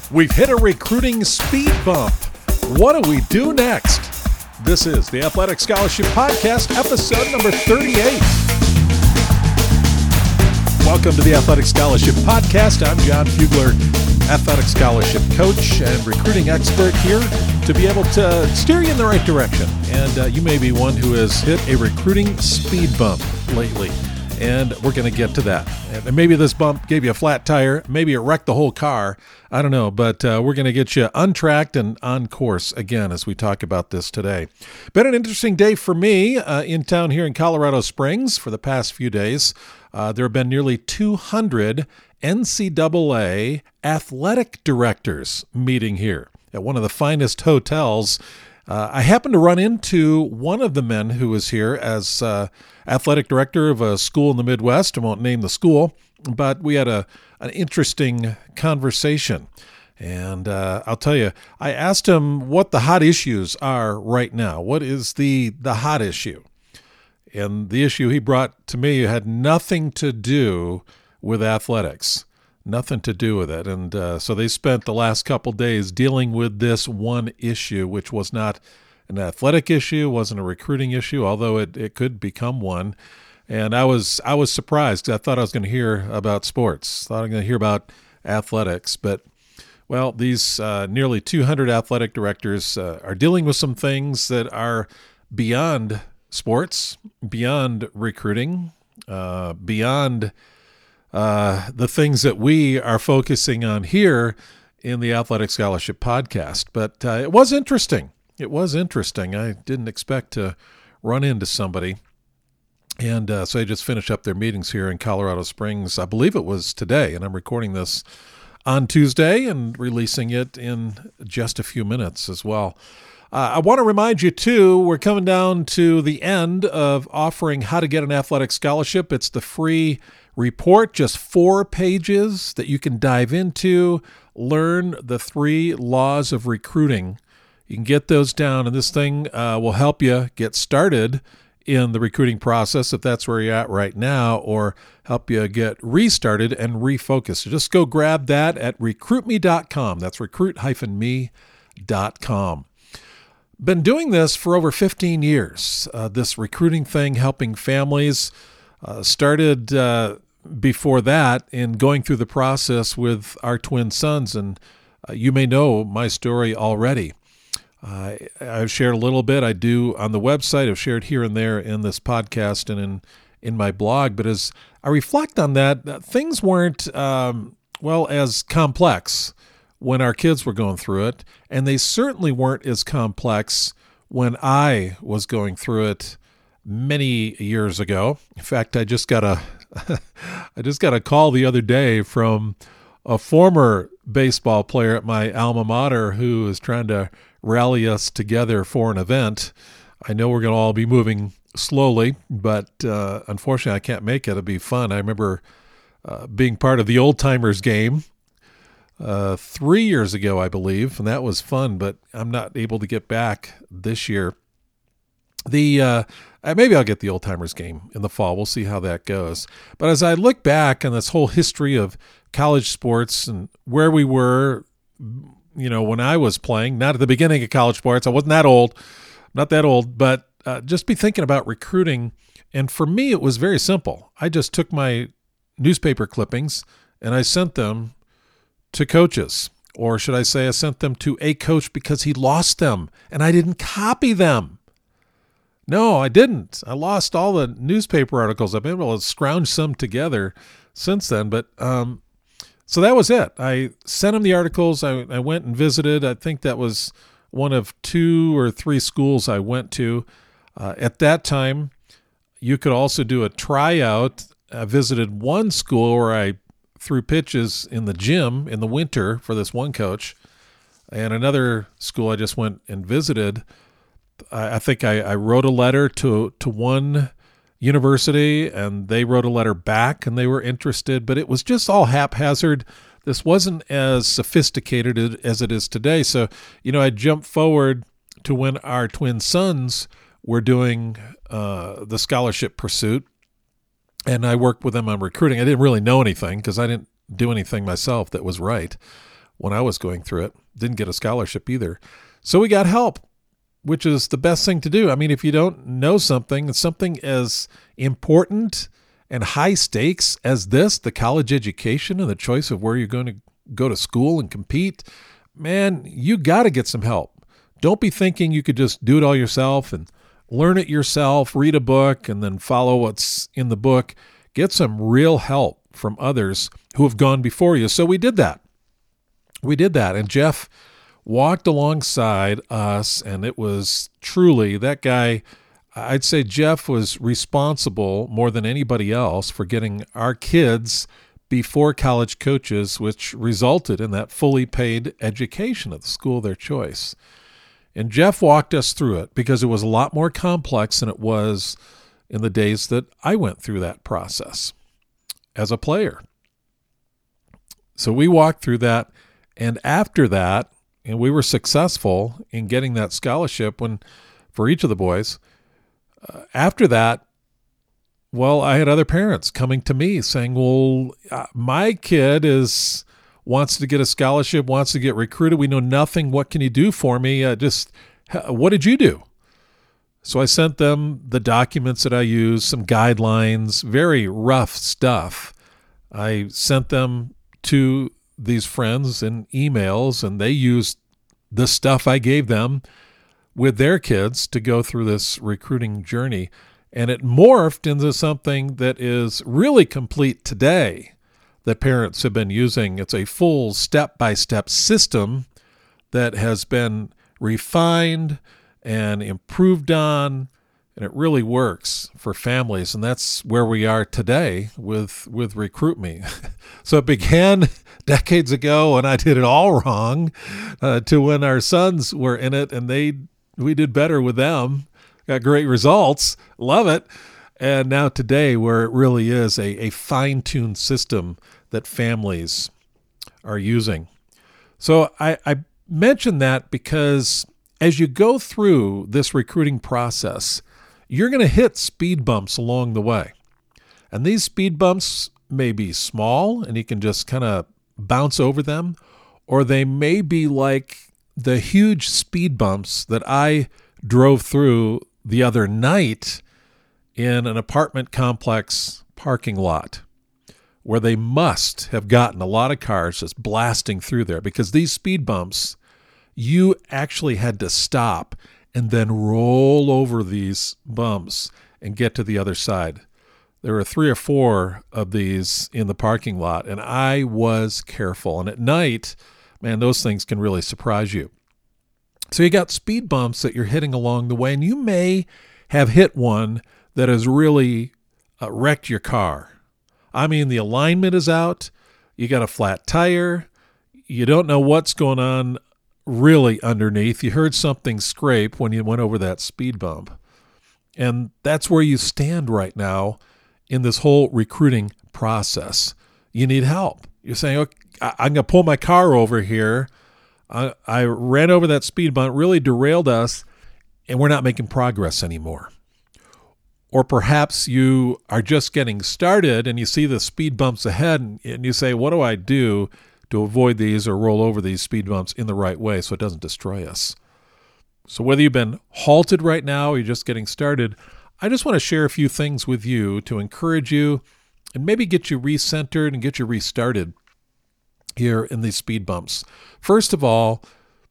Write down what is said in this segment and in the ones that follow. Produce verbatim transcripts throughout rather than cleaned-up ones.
We've hit a recruiting speed bump. What do we do next? This is the Athletic Scholarship Podcast, episode number thirty-eight. Welcome to the Athletic Scholarship Podcast. I'm John Fugler, Athletic Scholarship Coach and recruiting expert here to be able to steer you in the right direction. And uh, you may be one who has hit a recruiting speed bump lately, and we're going to get to that. And maybe this bump gave you a flat tire. Maybe it wrecked the whole car. I don't know, but uh, we're going to get you untracked and on course again as we talk about this today. Been an interesting day for me uh, in town here in Colorado Springs for the past few days. Uh, there have been nearly two hundred N C double A athletic directors meeting here at one of the finest hotels. Uh, I happened to run into one of the men who was here as uh, athletic director of a school in the Midwest. I won't name the school, but we had a an interesting conversation. And uh, I'll tell you, I asked him what the hot issues are right now. What is the the hot issue? And the issue he brought to me had nothing to do with athletics, nothing to do with it. And uh, so they spent the last couple days dealing with this one issue, which was not an athletic issue, wasn't a recruiting issue, although it, it could become one. And I was I was surprised because I thought I was going to hear about sports, thought I was going to hear about athletics. But, well, these uh, nearly two hundred athletic directors uh, are dealing with some things that are beyond sports, beyond recruiting, uh, beyond uh, the things that we are focusing on here in the Athletic Scholarship Podcast. But uh, it was interesting. It was interesting. I didn't expect to run into somebody. And uh, so they just finished up their meetings here in Colorado Springs. I believe it was today, and I'm recording this on Tuesday and releasing it in just a few minutes as well. Uh, I want to remind you, too, we're coming down to the end of offering how to get an athletic scholarship. It's the free report, just four pages that you can dive into, learn the three laws of recruiting. You can get those down, and this thing uh, will help you get started in the recruiting process if that's where you're at right now, or help you get restarted and refocused. So just go grab that at recruit me dot com. That's recruit dash me dot com. Been doing this for over fifteen years, uh, this recruiting thing, helping families. Uh, started uh, before that in going through the process with our twin sons, and uh, you may know my story already. Uh, I've shared a little bit. I do on the website. I've shared here and there in this podcast and in, in my blog. But as I reflect on that, uh, things weren't, um, well, as complex when our kids were going through it. And they certainly weren't as complex when I was going through it many years ago. In fact, I just got a, I just got a call the other day from a former baseball player at my alma mater who is trying to rally us together for an event. I know we're going to all be moving slowly, but uh, unfortunately I can't make it. It'll be fun. I remember uh, being part of the Old Timers game uh, three years ago, I believe, and that was fun, but I'm not able to get back this year. The uh, maybe I'll get the Old Timers game in the fall. We'll see how that goes. But as I look back on this whole history of college sports and where we were, you know, when I was playing, not at the beginning of college sports, I wasn't that old, not that old, but uh, just be thinking about recruiting. And for me, it was very simple. I just took my newspaper clippings and I sent them to coaches, or should I say I sent them to a coach because he lost them and I didn't copy them. No, I didn't. I lost all the newspaper articles. I've been able to scrounge some together since then, but um, so that was it. I sent him the articles. I, I went and visited. I think that was one of two or three schools I went to. Uh, at that time, you could also do a tryout. I visited one school where I threw pitches in the gym in the winter for this one coach, and another school I just went and visited. I, I think I, I wrote a letter to to one university, and they wrote a letter back, and they were interested, but it was just all haphazard. This wasn't as sophisticated as it is today. So, you know, I jumped forward to when our twin sons were doing uh, the scholarship pursuit, and I worked with them on recruiting. I didn't really know anything because I didn't do anything myself that was right. when I was going through it. Didn't get a scholarship either. So we got help, which is the best thing to do. I mean, if you don't know something, something as important and high stakes as this, the college education and the choice of where you're going to go to school and compete, man, you got to get some help. Don't be thinking you could just do it all yourself and learn it yourself, read a book, and then follow what's in the book. Get some real help from others who have gone before you. So we did that. We did that. And Jeff walked alongside us, and it was truly, that guy, I'd say Jeff was responsible more than anybody else for getting our kids before college coaches, which resulted in that fully paid education at the school of their choice. And Jeff walked us through it because it was a lot more complex than it was in the days that I went through that process as a player. So we walked through that, and after that, and we were successful in getting that scholarship when for each of the boys. Uh, after that, well, I had other parents coming to me saying, well, uh, my kid is wants to get a scholarship, wants to get recruited. We know nothing. What can you do for me? Uh, just what did you do? So I sent them the documents that I used, some guidelines, very rough stuff. I sent them to these friends in emails, and they used the stuff I gave them with their kids to go through this recruiting journey. And it morphed into something that is really complete today that parents have been using. It's a full step-by-step system that has been refined and improved on, and it really works for families. And that's where we are today with, with Recruit Me. So it began decades ago, and I did it all wrong, uh, to when our sons were in it, and they we did better with them, got great results, love it. And now today, where it really is a, a fine-tuned system that families are using. So I, I mentioned that because as you go through this recruiting process, you're going to hit speed bumps along the way. And these speed bumps may be small, and you can just kind of bounce over them, or they may be like the huge speed bumps that I drove through the other night in an apartment complex parking lot, where they must have gotten a lot of cars just blasting through there, because these speed bumps, you actually had to stop and then roll over these bumps and get to the other side. There were three or four of these in the parking lot, and I was careful. And at night, man, those things can really surprise you. So you got speed bumps that you're hitting along the way, and you may have hit one that has really uh, wrecked your car. I mean, the alignment is out, you got a flat tire, you don't know what's going on really underneath. You heard something scrape when you went over that speed bump. And that's where you stand right now in this whole recruiting process. You need help. You're saying, okay, I'm going to pull my car over here. I, I ran over that speed bump, really derailed us, and we're not making progress anymore. Or perhaps you are just getting started and you see the speed bumps ahead, and, and you say, what do I do to avoid these or roll over these speed bumps in the right way so it doesn't destroy us? So whether you've been halted right now or you're just getting started, I just want to share a few things with you to encourage you and maybe get you recentered and get you restarted here in these speed bumps. First of all,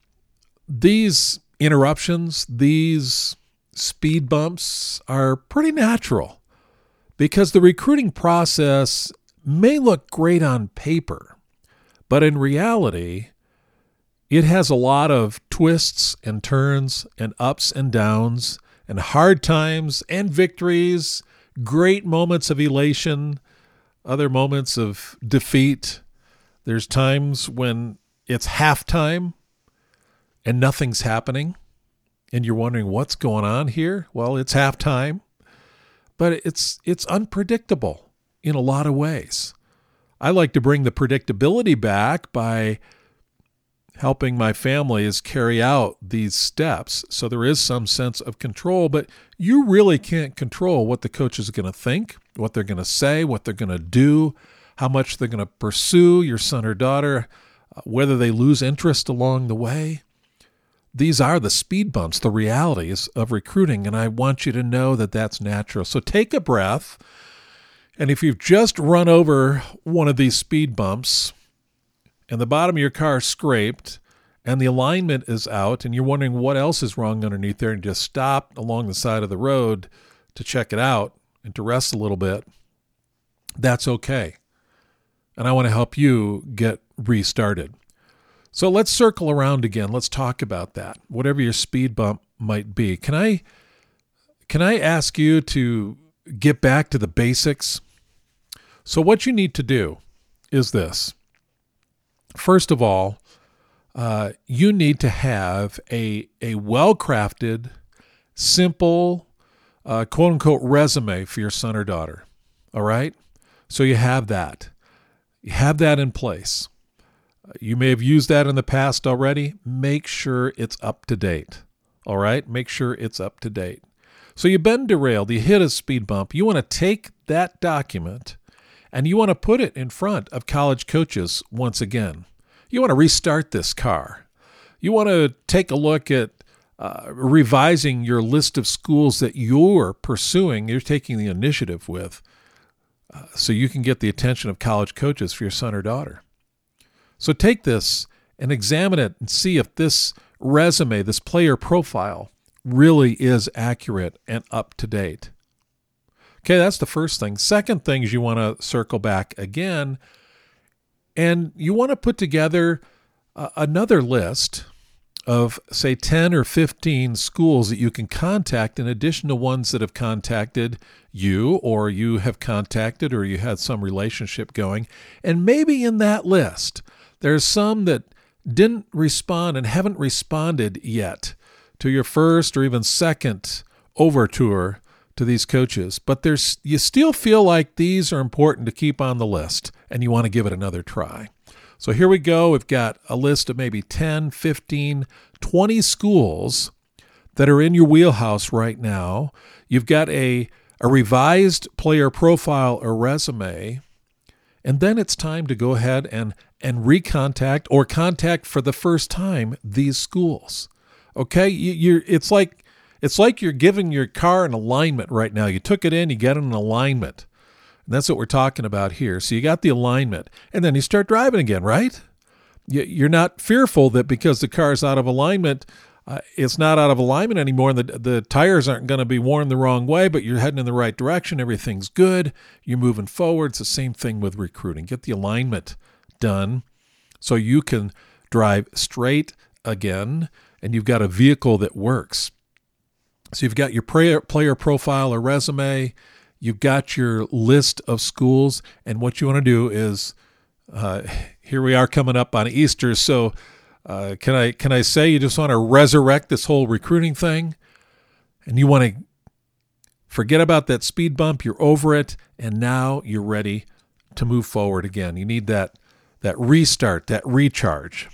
these interruptions, these speed bumps are pretty natural because the recruiting process may look great on paper, but in reality, it has a lot of twists and turns and ups and downs and hard times and victories, great moments of elation, other moments of defeat. There's times when it's halftime and nothing's happening, and you're wondering what's going on here. Well, it's halftime, but it's it's unpredictable in a lot of ways. I like to bring the predictability back by helping my families carry out these steps. So there is some sense of control, but you really can't control what the coach is going to think, what they're going to say, what they're going to do, how much they're going to pursue your son or daughter, whether they lose interest along the way. These are the speed bumps, the realities of recruiting, and I want you to know that that's natural. So take a breath, and if you've just run over one of these speed bumps and the bottom of your car is scraped and the alignment is out and you're wondering what else is wrong underneath there, and just stop along the side of the road to check it out and to rest a little bit, that's okay. And I want to help you get restarted. So let's circle around again. Let's talk about that, whatever your speed bump might be. Can I, can I ask you to get back to the basics? So what you need to do is this. First of all, uh, you need to have a, a well-crafted, simple, uh, quote-unquote resume for your son or daughter. All right? So you have that. You have that in place. You may have used that in the past already. Make sure it's up to date. All right? Make sure it's up to date. So you've been derailed. You hit a speed bump. You want to take that document and you want to put it in front of college coaches once again. You want to restart this car. You want to take a look at uh, revising your list of schools that you're pursuing, you're taking the initiative with, uh, so you can get the attention of college coaches for your son or daughter. So take this and examine it and see if this resume, this player profile, really is accurate and up to date. Okay, that's the first thing. Second thing is you want to circle back again, and you want to put together uh, another list of, say, ten or fifteen schools that you can contact in addition to ones that have contacted you, or you have contacted, or you had some relationship going. And maybe in that list, there's some that didn't respond and haven't responded yet to your first or even second overture to these coaches. But there's you still feel like these are important to keep on the list, and you want to give it another try. So here we go. We've got a list of maybe ten, fifteen, twenty schools that are in your wheelhouse right now. You've got a, a revised player profile or resume, and then it's time to go ahead and, and recontact or contact for the first time these schools. Okay, you, you're it's like it's like you're giving your car an alignment right now. You took it in, you get an alignment. And that's what we're talking about here. So you got the alignment, and then you start driving again, right? You're not fearful that because the car's out of alignment, uh, it's not out of alignment anymore, and the, the tires aren't going to be worn the wrong way, but you're heading in the right direction. Everything's good. You're moving forward. It's the same thing with recruiting. Get the alignment done so you can drive straight again, and you've got a vehicle that works. So you've got your player, player profile or resume. You've got your list of schools, and what you want to do is, uh, here we are coming up on Easter, so uh, can I can I say you just want to resurrect this whole recruiting thing, and you want to forget about that speed bump, you're over it, and now you're ready to move forward again. You need that, that restart, that recharge.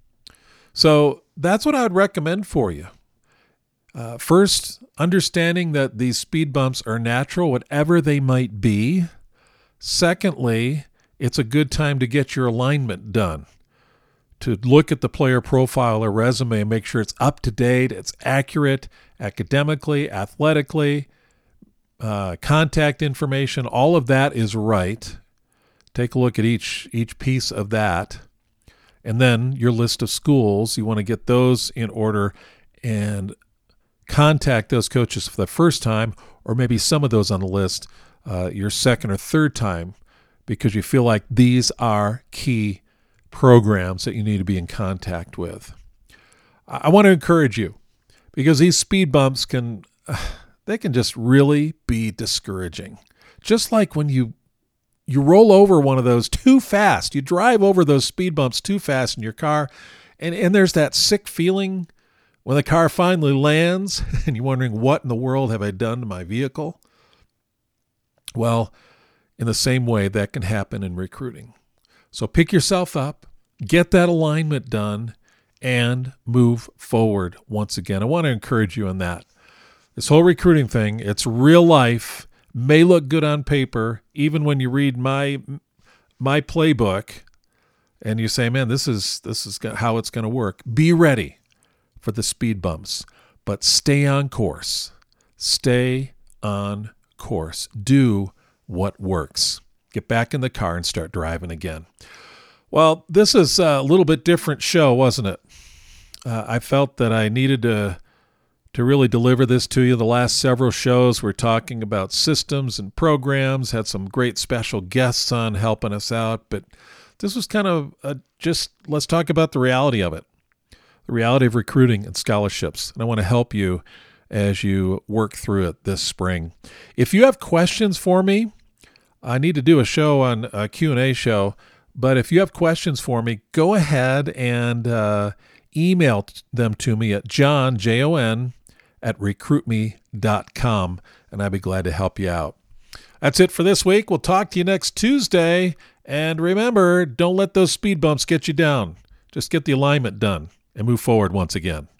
So that's what I would recommend for you. Uh, first, understanding that these speed bumps are natural, whatever they might be. Secondly, it's a good time to get your alignment done, to look at the player profile or resume and make sure it's up to date, it's accurate academically, athletically, uh, contact information, all of that is right. Take a look at each each piece of that. And then your list of schools, you want to get those in order and contact those coaches for the first time, or maybe some of those on the list uh, your second or third time, because you feel like these are key programs that you need to be in contact with. I want to encourage you, because these speed bumps can, uh, they can just really be discouraging. Just like when you you roll over one of those too fast, you drive over those speed bumps too fast in your car, and, and there's that sick feeling when the car finally lands and you're wondering, what in the world have I done to my vehicle? Well, in the same way, that can happen in recruiting. So pick yourself up, get that alignment done, and move forward once again. I want to encourage you in that. This whole recruiting thing, it's real life, may look good on paper. Even when you read my my playbook, and you say, man, this is this is how it's going to work, be ready for the speed bumps, but stay on course. Stay on course. Do what works. Get back in the car and start driving again. Well, this is a little bit different show, wasn't it? Uh, I felt that I needed to to really deliver this to you. The last several shows we're talking about systems and programs, had some great special guests on helping us out, but this was kind of a, just let's talk about the reality of it, the reality of recruiting and scholarships. And I want to help you as you work through it this spring. If you have questions for me, I need to do a show on a Q and A show, but if you have questions for me, go ahead and uh, email them to me at John, J O N, at recruit me dot com, and I'd be glad to help you out. That's it for this week. We'll talk to you next Tuesday. And remember, don't let those speed bumps get you down. Just get the alignment done and move forward once again.